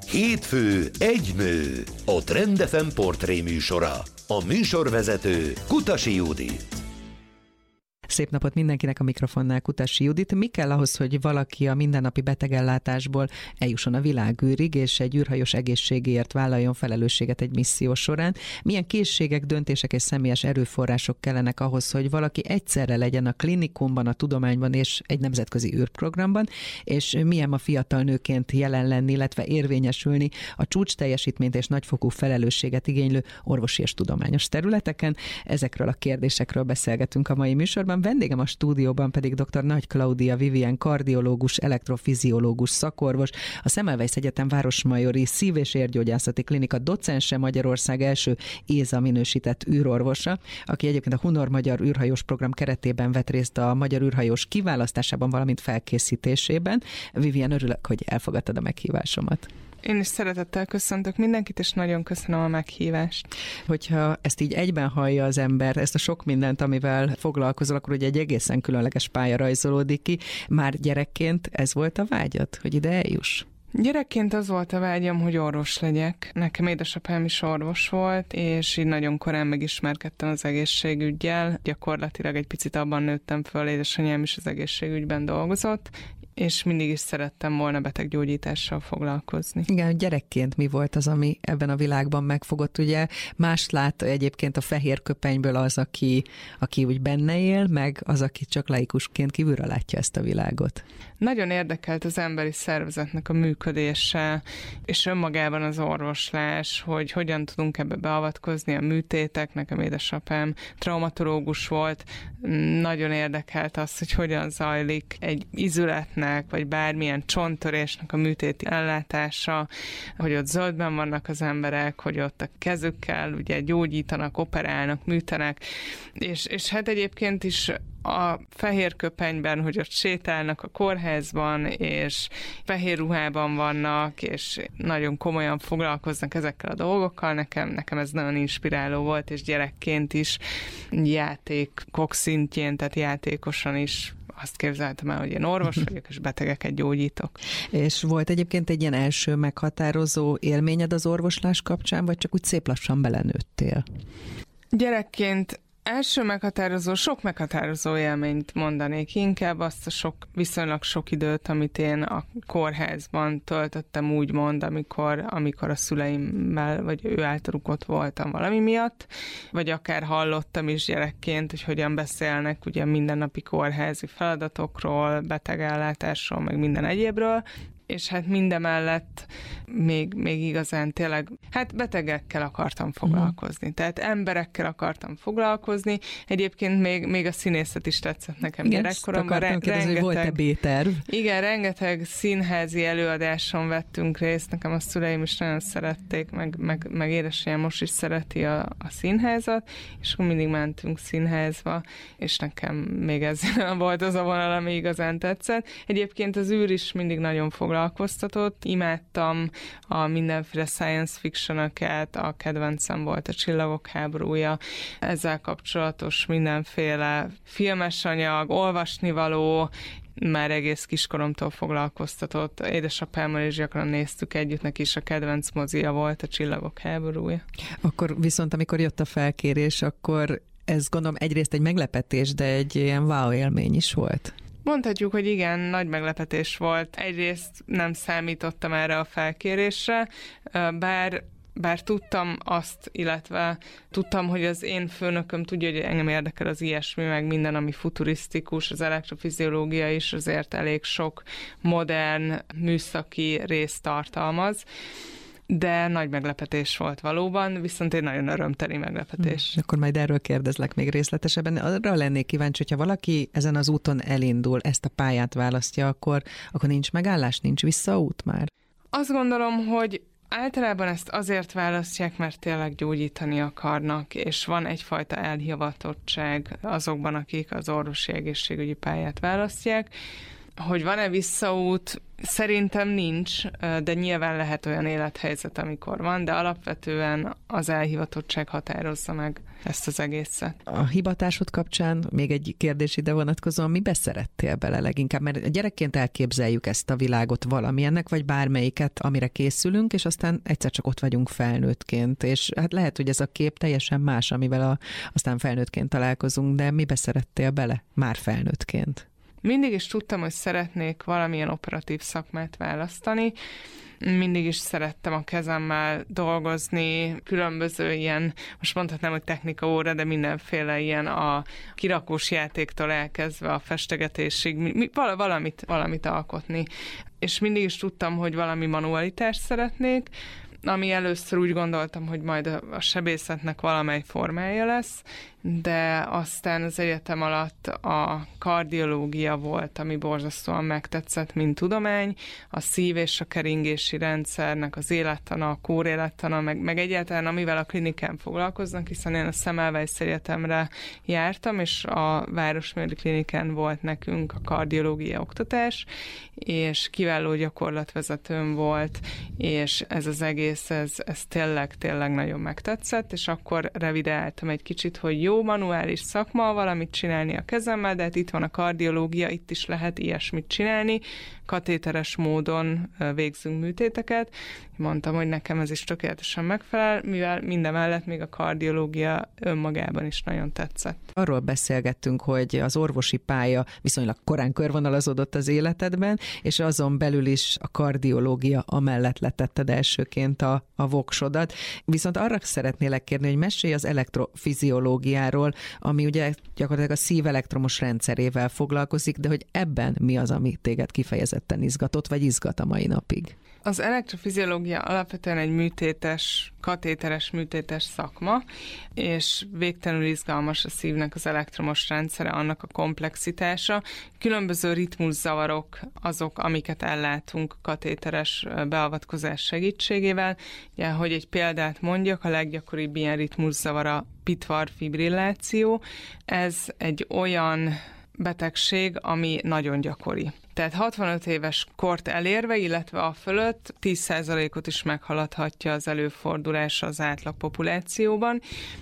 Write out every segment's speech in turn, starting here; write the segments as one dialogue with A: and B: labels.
A: Hétfő egy nő, a Trend FM portré műsora. A műsorvezető Kutasi Judit.
B: Szép napot mindenkinek, a mikrofonnál Kutasi Judit. Mi kell ahhoz, hogy valaki a mindennapi betegellátásból eljusson a világűrig, és egy űrhajós egészségéért vállaljon felelősséget egy misszió során? Milyen készségek, döntések és személyes erőforrások kellenek ahhoz, hogy valaki egyszerre legyen a klinikumban, a tudományban és egy nemzetközi űrprogramban, és milyen ma fiatal nőként jelen lenni, illetve érvényesülni a csúcs teljesítményt és nagyfokú felelősséget igénylő orvosi és tudományos területeken? Ezekről a kérdésekről beszélgetünk a mai műsorban. Vendégem a stúdióban pedig dr. Nagy Klaudia Vivien, kardiológus, elektrofiziológus, szakorvos, a Semmelweis Egyetem Városmajori Szív- és Érgyógyászati Klinika docense, Magyarország első ÉZA minősített űrorvosa, aki egyébként a Hunor Magyar űrhajós program keretében vett részt a magyar űrhajós kiválasztásában, valamint felkészítésében. Vivien, örülök, hogy elfogadtad a meghívásomat.
C: Én is szeretettel köszöntök mindenkit, és nagyon köszönöm a meghívást.
B: Hogyha ezt így egyben hallja az ember, ezt a sok mindent, amivel foglalkozol, akkor ugye egy egészen különleges pálya rajzolódik ki. Már gyerekként ez volt a vágyad, hogy ide eljuss?
C: Gyerekként az volt a vágyam, hogy orvos legyek. Nekem édesapám is orvos volt, és így nagyon korán megismerkedtem az egészségüggyel. Gyakorlatilag egy picit abban nőttem föl, édesanyám is az egészségügyben dolgozott, és mindig is szerettem volna beteggyógyítással foglalkozni.
B: Igen, gyerekként mi volt az, ami ebben a világban megfogott? Ugye más lát egyébként a fehér köpenyből az, aki úgy benne él, meg az, aki csak laikusként kívülről látja ezt a világot.
C: Nagyon érdekelt az emberi szervezetnek a működése, és önmagában az orvoslás, hogy hogyan tudunk ebbe beavatkozni a műtétek. Nekem édesapám traumatológus volt, nagyon érdekelt az, hogy hogyan zajlik egy izületnek, vagy bármilyen csonttörésnek a műtéti ellátása, hogy ott zöldben vannak az emberek, hogy ott a kezükkel ugye gyógyítanak, operálnak, műtenek, és hát egyébként is a fehér köpenyben, hogy ott sétálnak a kórházban, és fehér ruhában vannak, és nagyon komolyan foglalkoznak ezekkel a dolgokkal. Nekem ez nagyon inspiráló volt, és gyerekként is játékok szintjén, tehát játékosan is azt képzeltem el, hogy én orvos vagyok, és betegeket gyógyítok.
B: És volt egyébként egy ilyen első meghatározó élményed az orvoslás kapcsán, vagy csak úgy szép lassan belenőttél?
C: Gyerekként sok meghatározó élményt mondanék. Inkább azt a viszonylag sok időt, amit én a kórházban töltöttem, úgymond, amikor a szüleimmel, vagy ő általuk ott voltam valami miatt, vagy akár hallottam is gyerekként, hogy hogyan beszélnek ugye mindennapi kórházi feladatokról, betegellátásról, meg minden egyébről, és hát mindemellett még igazán tényleg, hát betegekkel akartam foglalkozni. Tehát emberekkel akartam foglalkozni. Egyébként még a színészet is tetszett nekem gyerekkoromban.
B: Rengeteg, volt-e B-terv?
C: Igen, rengeteg színházi előadáson vettünk részt. Nekem a szüleim is nagyon szerették, meg édesanyám most is szereti a színházat, és akkor mindig mentünk színházba, és nekem még ez volt az a vonal, ami igazán tetszett. Egyébként az űr is mindig nagyon foglalkoztatott. Imádtam a mindenféle science fiction-öket, a kedvencem volt a Csillagok háborúja, ezzel kapcsolatos mindenféle filmes anyag, olvasnivaló, már egész kiskoromtól foglalkoztatott. Édesapámmal is gyakran néztük együtt, neki is a kedvenc mozia volt a Csillagok háborúja.
B: Akkor viszont, amikor jött a felkérés, akkor ez gondolom egyrészt egy meglepetés, de egy ilyen wow élmény is volt.
C: Mondhatjuk, hogy igen, nagy meglepetés volt. Egyrészt nem számítottam erre a felkérésre, bár tudtam azt, illetve tudtam, hogy az én főnököm tudja, hogy engem érdekel az ilyesmi, meg minden, ami futurisztikus, az elektrofiziológia is azért elég sok modern műszaki részt tartalmaz, de nagy meglepetés volt valóban, viszont egy nagyon örömteli meglepetés.
B: Akkor majd erről kérdezlek még részletesebben. Arra lennék kíváncsi, hogyha valaki ezen az úton elindul, ezt a pályát választja, akkor nincs megállás, nincs visszaút már?
C: Azt gondolom, hogy általában ezt azért választják, mert tényleg gyógyítani akarnak, és van egyfajta elhivatottság azokban, akik az orvosi egészségügyi pályát választják. Hogy van-e visszaút? Szerintem nincs, de nyilván lehet olyan élethelyzet, amikor van, de alapvetően az elhivatottság határozza meg ezt az egészet.
B: A hivatásod kapcsán még egy kérdés ide vonatkozóan, mibe szerettél bele leginkább? Mert gyerekként elképzeljük ezt a világot valamilyennek, vagy bármelyiket, amire készülünk, és aztán egyszer csak ott vagyunk felnőttként, és hát lehet, hogy ez a kép teljesen más, amivel aztán felnőttként találkozunk, de mibe szerettél bele már felnőttként?
C: Mindig is tudtam, hogy szeretnék valamilyen operatív szakmát választani. Mindig is szerettem a kezemmel dolgozni, különböző ilyen, most mondhatnám, hogy technika óra, de mindenféle ilyen a kirakós játéktól elkezdve a festegetésig, valamit alkotni. És mindig is tudtam, hogy valami manualitást szeretnék, ami először úgy gondoltam, hogy majd a sebészetnek valamely formája lesz, de aztán az egyetem alatt a kardiológia volt, ami borzasztóan megtetszett, mint tudomány, a szív- és a keringési rendszernek az élettana, a kórélettana, meg egyáltalán amivel a klinikán foglalkoznak, hiszen én a Semmelweis Egyetemre jártam, és a Városmérő Klinikán volt nekünk a kardiológia oktatás, és kiváló gyakorlatvezetőm volt, és ez az egész, ez tényleg nagyon megtetszett, és akkor revideáltam egy kicsit, hogy jó, manuális szakma, valamit csinálni a kezemmel, de hát itt van a kardiológia, itt is lehet ilyesmit csinálni, katéteres módon végzünk műtéteket. Mondtam, hogy nekem ez is tökéletesen megfelel, mivel mindemellett még a kardiológia önmagában is nagyon tetszett.
B: Arról beszélgettünk, hogy az orvosi pálya viszonylag korán körvonalazódott az életedben, és azon belül is a kardiológia amellett letetted elsőként a voksodat. Viszont arra szeretnélek kérni, hogy mesélj az elektrofiziológiáról, ami ugye gyakorlatilag a szív elektromos rendszerével foglalkozik, de hogy ebben mi az, ami téged kifejezetten izgatott, vagy izgat a mai napig?
C: Az elektrofiziológia alapvetően egy katéteres műtétes szakma, és végtelenül izgalmas a szívnek az elektromos rendszere, annak a komplexitása. Különböző ritmuszavarok azok, amiket ellátunk katéteres beavatkozás segítségével. Ugye, hogy egy példát mondjak, a leggyakoribb ilyen ritmuszavar a pitvar-fibrilláció. Ez egy olyan betegség, ami nagyon gyakori. Tehát 65 éves kort elérve, illetve a fölött 10%-ot is meghaladhatja az előfordulása az átlag populációban,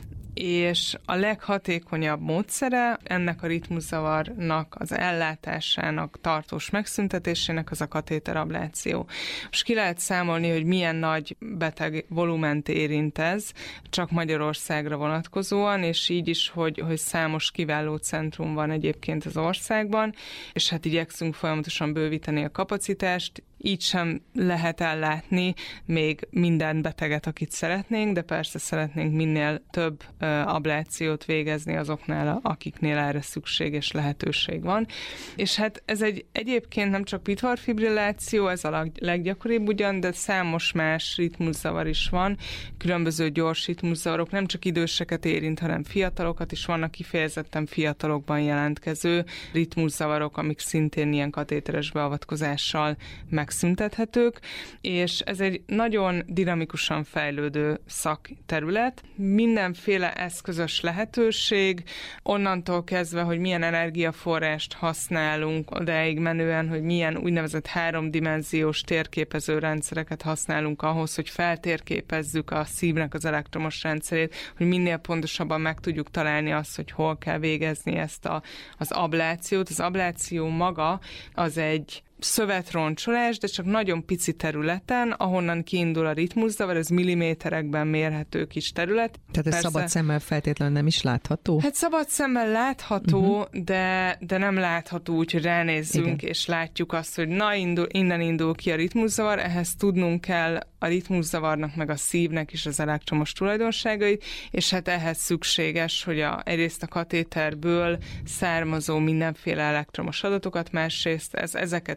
C: és a leghatékonyabb módszere ennek a ritmuszavarnak az ellátásának, tartós megszüntetésének az a katéterabláció. Most ki lehet számolni, hogy milyen nagy beteg volument érint ez, csak Magyarországra vonatkozóan, és így is, hogy számos kiváló centrum van egyébként az országban, és hát igyekszünk folyamatosan bővíteni a kapacitást, így sem lehet ellátni még minden beteget, akit szeretnénk, de persze szeretnénk minél több ablációt végezni azoknál, akiknél erre szükség és lehetőség van. És hát ez egyébként nem csak pitvarfibrilláció, ez a leggyakoribb ugyan, de számos más ritmuszavar is van, különböző gyors ritmuszavarok, nem csak időseket érint, hanem fiatalokat is, vannak kifejezetten fiatalokban jelentkező ritmuszavarok, amik szintén ilyen katéteres beavatkozással megszüntethetők, és ez egy nagyon dinamikusan fejlődő szakterület. Mindenféle eszközös lehetőség, onnantól kezdve, hogy milyen energiaforrást használunk, odáig menően, hogy milyen úgynevezett háromdimenziós térképező rendszereket használunk ahhoz, hogy feltérképezzük a szívnek az elektromos rendszerét, hogy minél pontosabban meg tudjuk találni azt, hogy hol kell végezni ezt az ablációt. Az abláció maga az egy szövetroncsolás, de csak nagyon pici területen, ahonnan kiindul a ritmuszavar, ez milliméterekben mérhető kis terület.
B: Tehát ez szabad szemmel feltétlenül nem is látható?
C: Hát szabad szemmel látható, de nem látható úgy, hogy ránézzünk, igen, és látjuk azt, hogy innen indul ki a ritmuszavar, ehhez tudnunk kell a ritmuszavarnak, meg a szívnek is az elektromos tulajdonságait, és hát ehhez szükséges, hogy egyrészt a katéterből származó mindenféle elektromos adatokat, másrészt ezeket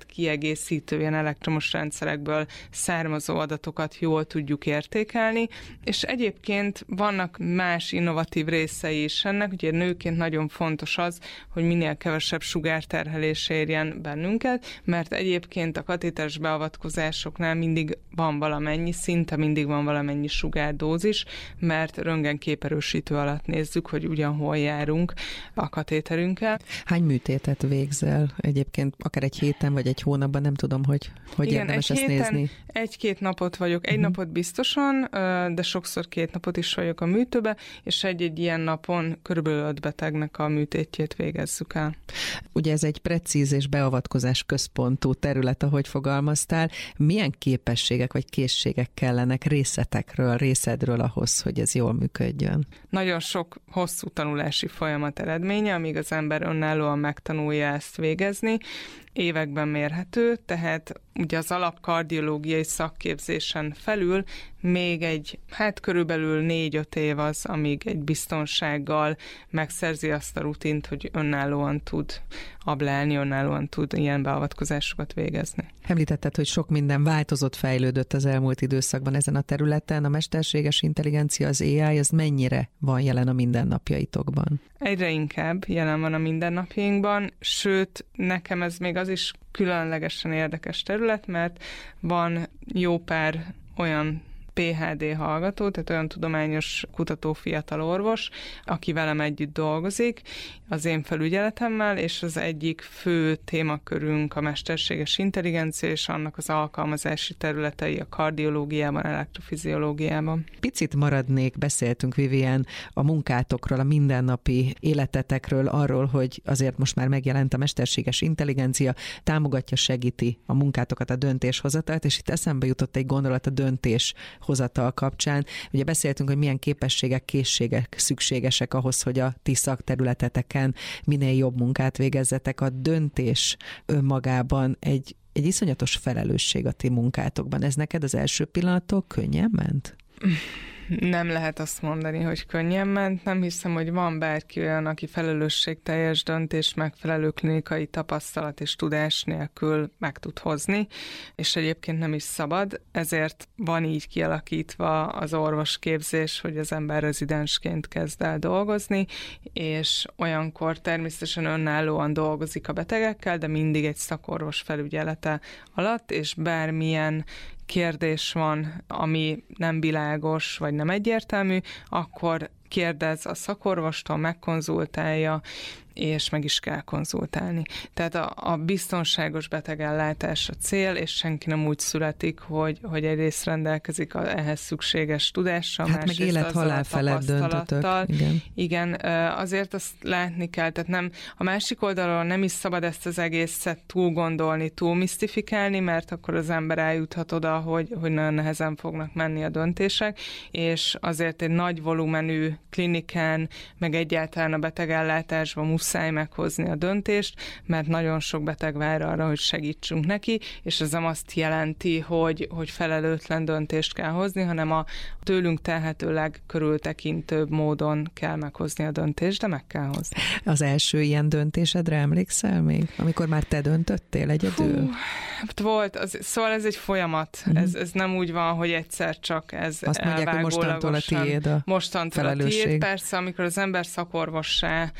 C: kiegészítő ilyen elektromos rendszerekből származó adatokat jól tudjuk értékelni, és egyébként vannak más innovatív részei is ennek, ugye nőként nagyon fontos az, hogy minél kevesebb sugárterhelés érjen bennünket, mert egyébként a katéteres beavatkozásoknál mindig van valamennyi, szinte mindig van valamennyi sugárdózis, mert röntgenképerősítő alatt nézzük, hogy ugyanhol járunk a katéterünkkel.
B: Hány műtétet végzel egyébként, akár egy héten vagy egy hónapban, nem tudom, hogy igen, érdemes ezt nézni?
C: Egy-két napot vagyok, egy napot biztosan, de sokszor 2 napot is vagyok a műtőbe, és egy-egy ilyen napon körülbelül 5 betegnek a műtétjét végezzük el.
B: Ugye ez egy precíz és beavatkozás központú terület, ahogy fogalmaztál. Milyen képességek vagy készségek kellenek részedről ahhoz, hogy ez jól működjön?
C: Nagyon sok hosszú tanulási folyamat eredménye, amíg az ember önállóan megtanulja ezt végezni, években mérhető, tehát ugye az alapkardiológiai szakképzésen felül még körülbelül 4-5 év az, amíg egy biztonsággal megszerzi azt a rutint, hogy önállóan tud ablálni, önállóan tud ilyen beavatkozásokat végezni.
B: Említetted, hogy sok minden változott, fejlődött az elmúlt időszakban ezen a területen. A mesterséges intelligencia, az AI, ez mennyire van jelen a mindennapjaitokban?
C: Egyre inkább jelen van a mindennapjainkban, sőt, nekem ez még az is különlegesen érdekes terület, mert van jó pár olyan PhD hallgató, tehát olyan tudományos kutató fiatal orvos, aki velem együtt dolgozik, az én felügyeletemmel, és az egyik fő témakörünk a mesterséges intelligencia, és annak az alkalmazási területei a kardiológiában, elektrofiziológiában.
B: Picit maradnék, beszéltünk, Vivien, a munkátokról, a mindennapi életetekről, arról, hogy azért most már megjelent a mesterséges intelligencia, támogatja, segíti a munkátokat, a döntéshozatalt, és itt eszembe jutott egy gondolat a döntéshozatal kapcsán. Ugye beszéltünk, hogy milyen képességek, készségek szükségesek ahhoz, hogy a ti szakterületeteken minél jobb munkát végezzetek. A döntés önmagában egy iszonyatos felelősség a ti munkátokban. Ez neked az első pillanattól könnyen ment?
C: Nem lehet azt mondani, hogy könnyen ment. Nem hiszem, hogy van bárki olyan, aki felelősségteljes döntés, megfelelő klinikai tapasztalat és tudás nélkül meg tud hozni, és egyébként nem is szabad. Ezért van így kialakítva az orvosképzés, hogy az ember rezidensként kezd el dolgozni, és olyankor természetesen önállóan dolgozik a betegekkel, de mindig egy szakorvos felügyelete alatt, és bármilyen kérdés van, ami nem világos, vagy nem egyértelmű, akkor kérdez a szakorvostól, megkonzultálja, és meg is kell konzultálni. Tehát a biztonságos betegellátás a cél, és senki nem úgy születik, hogy egyrészt rendelkezik ehhez szükséges tudással,
B: hát meg élet-halál felett döntötök.
C: Igen, azért azt látni kell, tehát nem, a másik oldalról nem is szabad ezt az egészet túl gondolni, túl misztifikálni, mert akkor az ember eljuthat oda, hogy nagyon nehezen fognak menni a döntések, és azért egy nagy volumenű klinikán, meg egyáltalán a betegellátásban muszáj meghozni a döntést, mert nagyon sok beteg vár arra, hogy segítsünk neki, és ez nem azt jelenti, hogy felelőtlen döntést kell hozni, hanem a tőlünk telhetőleg körültekintőbb módon kell meghozni a döntést, de meg kell hozni. Az
B: első ilyen döntésedre emlékszel még? Amikor már te döntöttél egyedül?
C: Volt, szóval ez egy folyamat. Ez nem úgy van, hogy egyszer csak ez
B: azt mondják, hogy mostantól a tiéd a felelősség.
C: Persze, amikor az ember szakorvossá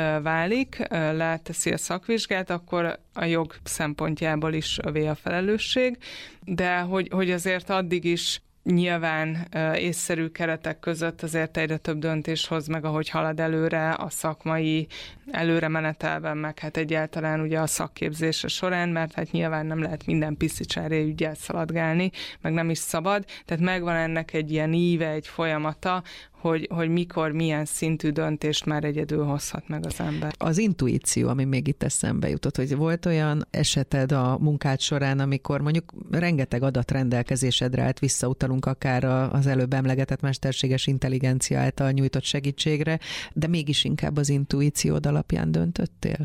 C: válik, leteszi a szakvizsgát, akkor a jog szempontjából is övé a felelősség, de hogy azért addig is nyilván észszerű keretek között azért egyre több döntést hoz meg, ahogy halad előre a szakmai előre menetelben, meg hát egyáltalán ugye a szakképzése során, mert hát nyilván nem lehet minden piszicsári ügyel szaladgálni, meg nem is szabad, tehát megvan ennek egy ilyen íve, egy folyamata, hogy mikor, milyen szintű döntést már egyedül hozhat meg az ember.
B: Az intuíció, ami még itt eszembe jutott, hogy volt olyan eseted a munkád során, amikor mondjuk rengeteg adat rendelkezésedre állt, visszautalunk akár az előbb emlegetett mesterséges intelligencia által nyújtott segítségre, de mégis inkább az intuíciód alapján döntöttél?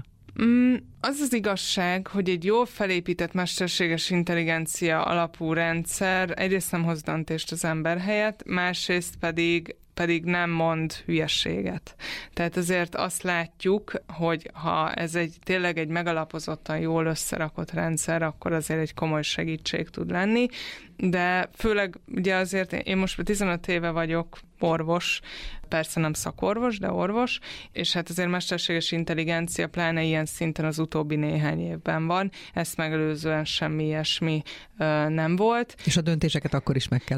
C: Az az igazság, hogy egy jól felépített mesterséges intelligencia alapú rendszer egyrészt nem hoz döntést az ember helyett, másrészt pedig pedig nem mond hülyességet. Tehát azért azt látjuk, hogy ha ez tényleg egy megalapozottan jól összerakott rendszer, akkor azért egy komoly segítség tud lenni, de főleg ugye azért én most 15 éve vagyok orvos, persze nem szakorvos, de orvos, és hát azért mesterséges intelligencia pláne ilyen szinten az utóbbi néhány évben van, ezt megelőzően semmi ilyesmi nem volt.
B: És a döntéseket akkor is meg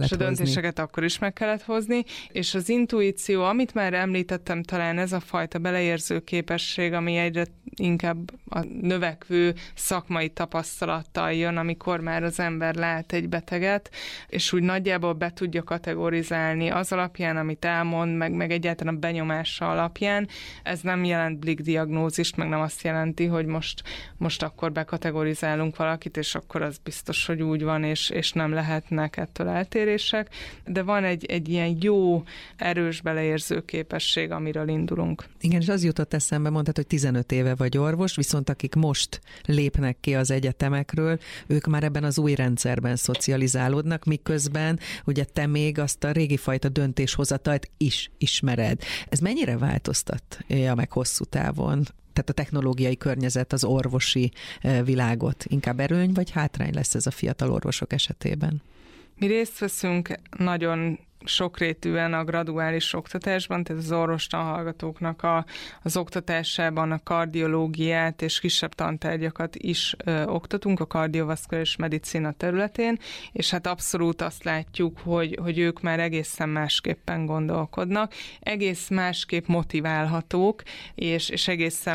B: kellett hozni. És az intuíció, amit már említettem, talán ez a fajta beleérző képesség, ami egyre inkább a növekvő szakmai tapasztalattal jön, amikor már az ember lát egy beteget, és úgy nagyjából be tudja kategorizálni az alapján, amit elmond, meg egyáltalán a benyomása alapján. Ez nem jelent blik diagnózist, meg nem azt jelenti, hogy most akkor bekategorizálunk valakit, és akkor az biztos, hogy úgy van, és nem lehetnek ettől eltérések, de van egy ilyen jó, erős beleérző képesség, amiről indulunk. Igen, és az jutott eszembe, mondtad, hogy 15 éve vagy orvos, viszont akik most lépnek ki az egyetemekről, ők már ebben az új rendszerben szocializálódnak, miközben ugye te még azt a régi fajta döntéshozatalt is ismered. Ez mennyire változtatja meg hosszú távon? Tehát a technológiai környezet, az orvosi világot inkább erőny vagy hátrány lesz ez a fiatal orvosok esetében?
C: Mi részt veszünk nagyon sokrétűen a graduális oktatásban, tehát az orvostanhallgatóknak az oktatásában a kardiológiát és kisebb tantárgyakat is oktatunk a kardiovaszkuláris medicina területén, és hát abszolút azt látjuk, hogy ők már egészen másképpen gondolkodnak, egész másképp motiválhatók, és egészen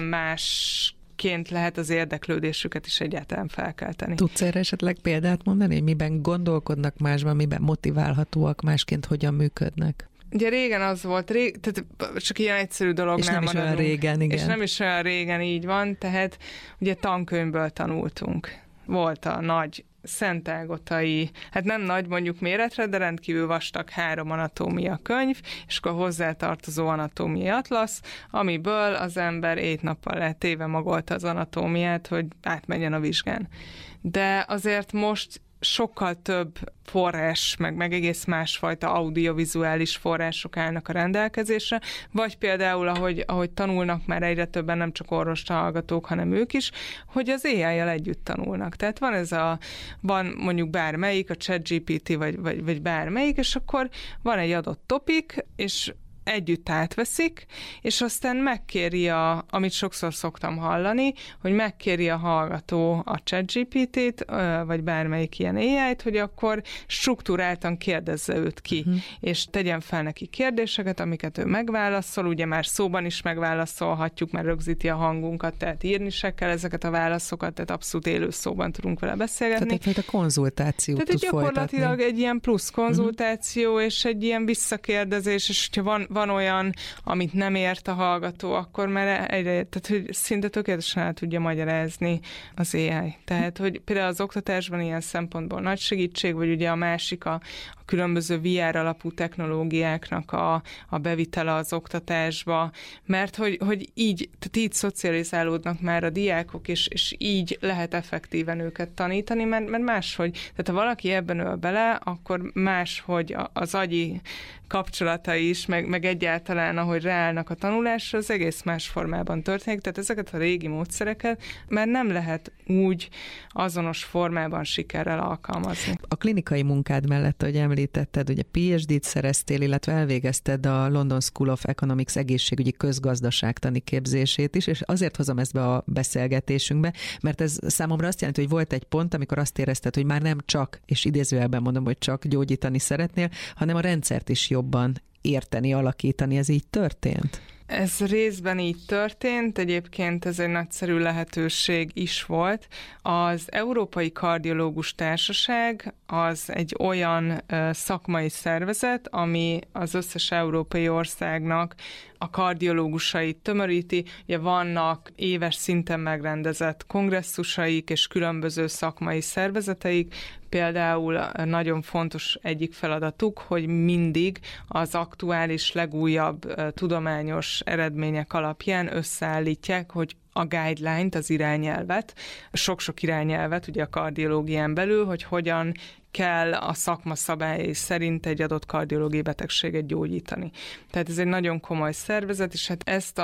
C: másként lehet az érdeklődésüket is egyáltalán felkelteni.
B: Tudsz erre esetleg példát mondani, hogy miben gondolkodnak másban, miben motiválhatóak, másként hogyan működnek?
C: Ugye régen az volt, tehát csak ilyen egyszerű dolognál
B: és nem is olyan régen, igen.
C: És nem is olyan régen, így van, tehát ugye tankönyvből tanultunk. Volt a nagy szentágotai, hát nem nagy mondjuk méretre, de rendkívül vastag 3 anatómia könyv, és akkor hozzátartozó anatómiai atlasz, amiből az ember 7 nappal letéve magolta az anatómiát, hogy átmenjen a vizsgán. De azért most sokkal több forrás, meg egész másfajta audiovizuális források állnak a rendelkezésre, vagy például, ahogy tanulnak már egyre többen, nem csak orvostanhallgatók, hanem ők is, hogy az AI-jal együtt tanulnak. Tehát van mondjuk bármelyik, a ChatGPT, vagy bármelyik, és akkor van egy adott topik, és együtt átveszik, és aztán megkéri amit sokszor szoktam hallani, hogy megkéri a hallgató a ChatGPT-t, vagy bármelyik ilyen AI-t, hogy akkor struktúráltan kérdezze őt ki, és tegyen fel neki kérdéseket, amiket ő megválaszol, ugye már szóban is megválaszolhatjuk, mert rögzíti a hangunkat, tehát írni se kell ezeket a válaszokat, tehát abszolút élő szóban tudunk vele beszélgetni.
B: Tehát egyfajta konzultációt tud folytatni. Tehát
C: gyakorlatilag egy ilyen plusz konzultáció, és egy ilyen visszakérdezés, és hogyha van olyan, amit nem ért a hallgató, akkor már tehát hogy szinte tökéletesen el tudja magyarázni az AI. Tehát, hogy például az oktatásban ilyen szempontból nagy segítség, vagy ugye a másik a különböző VR alapú technológiáknak a bevitele az oktatásba, mert hogy így szocializálódnak már a diákok, és így lehet effektíven őket tanítani, mert máshogy, tehát ha valaki ebben öl bele, akkor máshogy az agyi kapcsolatai is, meg egyáltalán, ahogy ráállnak a tanulásra, az egész más formában történik, tehát ezeket a régi módszereket már nem lehet úgy azonos formában sikerrel alkalmazni.
B: A klinikai munkád mellett, ahogy említetted, ugye PhD-t szereztél, illetve elvégezted a London School of Economics egészségügyi közgazdaságtani képzését is, és azért hozom ezt be a beszélgetésünkbe, mert ez számomra azt jelenti, hogy volt egy pont, amikor azt érezted, hogy már nem csak, és idézőjelben mondom, hogy csak gyógyítani szeretnél, hanem a rendszert is jobban érteni, alakítani. Ez így történt?
C: Ez részben így történt, egyébként ez egy nagyszerű lehetőség is volt. Az Európai Kardiológus Társaság az egy olyan szakmai szervezet, ami az összes európai országnak a kardiológusait tömöríti. Ugye vannak éves szinten megrendezett kongresszusaik és különböző szakmai szervezeteik, például nagyon fontos egyik feladatuk, hogy mindig az aktuális, legújabb tudományos eredmények alapján összeállítják, hogy a guideline-t, az irányelvet, sok-sok irányelvet ugye a kardiológián belül, hogy hogyan kell a szakma szabályai szerint egy adott kardiológiai betegséget gyógyítani. Tehát ez egy nagyon komoly szervezet, és hát ezt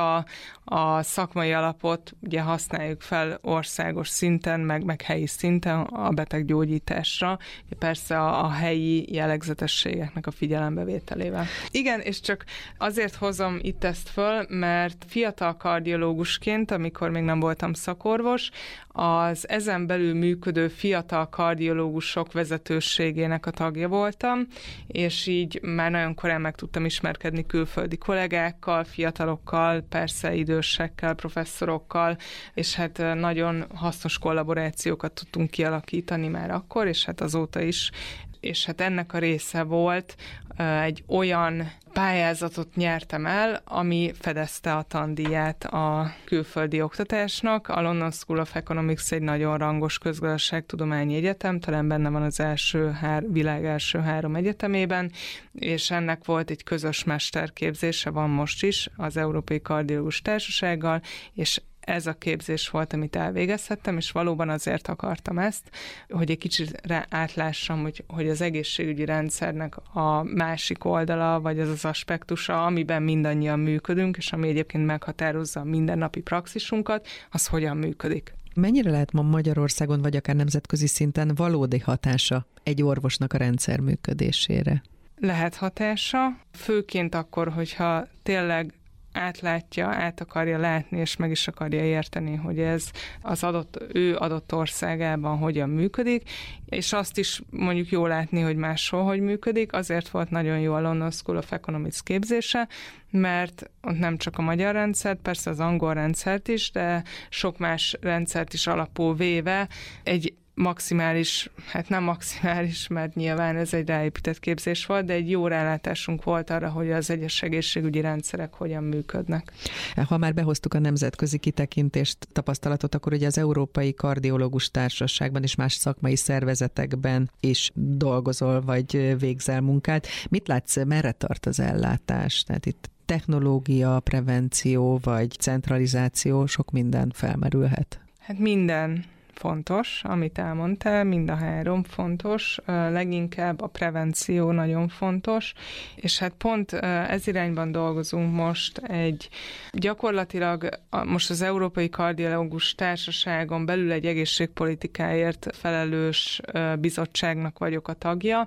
C: a szakmai alapot ugye használjuk fel országos szinten, meg helyi szinten a beteggyógyításra, persze a helyi jellegzetességeknek a figyelembevételével. Igen, és csak azért hozom itt ezt föl, mert fiatal kardiológusként, amikor még nem voltam szakorvos, az ezen belül működő fiatal kardiológusok vezetőségének a tagja voltam, és így már nagyon korán meg tudtam ismerkedni külföldi kollégákkal, fiatalokkal, persze idősekkel, professzorokkal, és hát nagyon hasznos kollaborációkat tudtunk kialakítani már akkor, és hát azóta is. És hát ennek a része volt, egy olyan pályázatot nyertem el, ami fedezte a tandíját a külföldi oktatásnak. A London School of Economics egy nagyon rangos közgazdaságtudományi egyetem, talán benne van az világ első 3 egyetemében, és ennek volt egy közös mesterképzése, van most is az Európai Kardiológus Társasággal, és ez a képzés volt, amit elvégezhettem, és valóban azért akartam ezt, hogy egy kicsit átlássam, hogy az egészségügyi rendszernek a másik oldala, vagy az az aspektusa, amiben mindannyian működünk, és ami egyébként meghatározza a mindennapi praxisunkat, az hogyan működik.
B: Mennyire lehet ma Magyarországon, vagy akár nemzetközi szinten valódi hatása egy orvosnak a rendszer működésére?
C: Lehet hatása, főként akkor, hogyha tényleg átlátja, át akarja látni, és meg is akarja érteni, hogy ez az ő adott országában hogyan működik, és azt is mondjuk jó látni, hogy máshol hogy működik. Azért volt nagyon jó a London School of Economics képzése, mert ott nem csak a magyar rendszert, persze az angol rendszert is, de sok más rendszert is alapul véve egy maximális, hát nem maximális, mert nyilván ez egy ráépített képzés volt, de egy jó rálátásunk volt arra, hogy az egyes egészségügyi rendszerek hogyan működnek.
B: Ha már behoztuk a nemzetközi kitekintést, tapasztalatot, akkor ugye az Európai Kardiológus Társaságban és más szakmai szervezetekben is dolgozol, vagy végzel munkát. Mit látsz, merre tart az ellátás? Tehát itt technológia, prevenció, vagy centralizáció, sok minden felmerülhet.
C: Hát minden fontos, amit elmondtál, mind a 3 fontos, leginkább a prevenció nagyon fontos, és hát pont ez irányban dolgozunk most gyakorlatilag most az Európai Kardiológus Társaságon belül egy egészségpolitikáért felelős bizottságnak vagyok a tagja,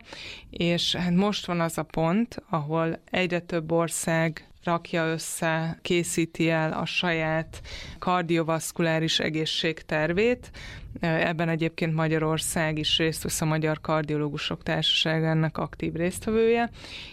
C: és hát most van az a pont, ahol egyre több ország rakja össze, készíti el a saját kardiovaszkuláris egészségtervét. Ebben egyébként Magyarország is részt vesz, a Magyar Kardiológusok Társaságának aktív résztvevője,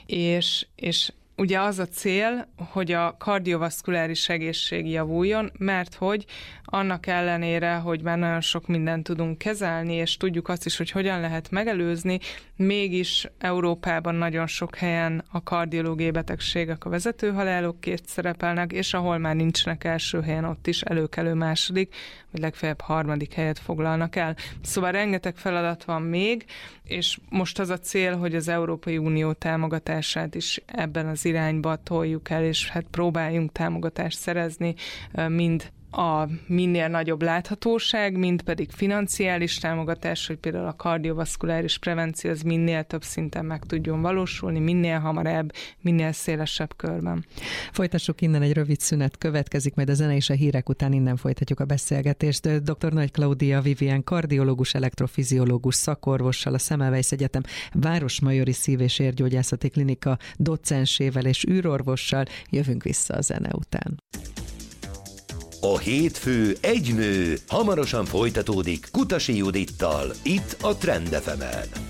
C: és ugye az a cél, hogy a kardiovaszkuláris egészség javuljon, mert hogy annak ellenére, hogy már nagyon sok mindent tudunk kezelni, és tudjuk azt is, hogy hogyan lehet megelőzni, mégis Európában nagyon sok helyen a kardiológiai betegségek a vezető halálokként szerepelnek, és ahol már nincsenek első helyen, ott is előkelő második, vagy legfeljebb 3. helyet foglalnak el. Szóval rengeteg feladat van még, és most az a cél, hogy az Európai Unió támogatását is ebben az irányba toljuk el, és hát próbáljunk támogatást szerezni, mind a minél nagyobb láthatóság, mint pedig financiális támogatás, hogy például a kardiovaszkuláris prevenció az minél több szinten meg tudjon valósulni, minél hamarabb, minél szélesebb körben.
B: Folytassuk innen, egy rövid szünet következik, majd a zene és a hírek után innen folytatjuk a beszélgetést. Dr. Nagy Klaudia Vivien, kardiológus, elektrofiziológus szakorvossal, a Semmelweis Egyetem Városmajori Szív- és Érgyógyászati Klinika docensével és űrorvossal. Jövünk vissza a zene után.
A: A hétfő egy nő hamarosan folytatódik Kutasi Judittal, itt a Trend FM-en.